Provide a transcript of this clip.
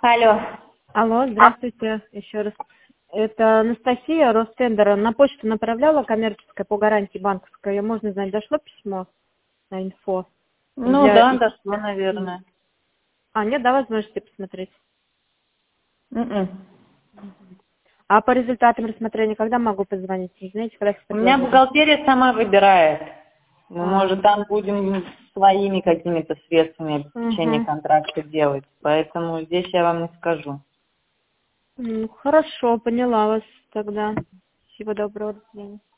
Алло. Алло, здравствуйте еще раз. Это Анастасия, Ростендер. На почту направляла коммерческая по гарантии банковской. Ее можно знать, дошло письмо на инфо? Ну да, дошло, наверное. А, нет, да, возможности посмотреть. М-м. А по результатам рассмотрения когда могу позвонить? Не знаете, когда У меня предложат? бухгалтерия сама выбирает. Мы, может, там будем своими какими-то средствами обеспечения Угу. контракта делать. Поэтому здесь я вам не скажу. Хорошо, поняла вас тогда. Всего доброго, до свидания.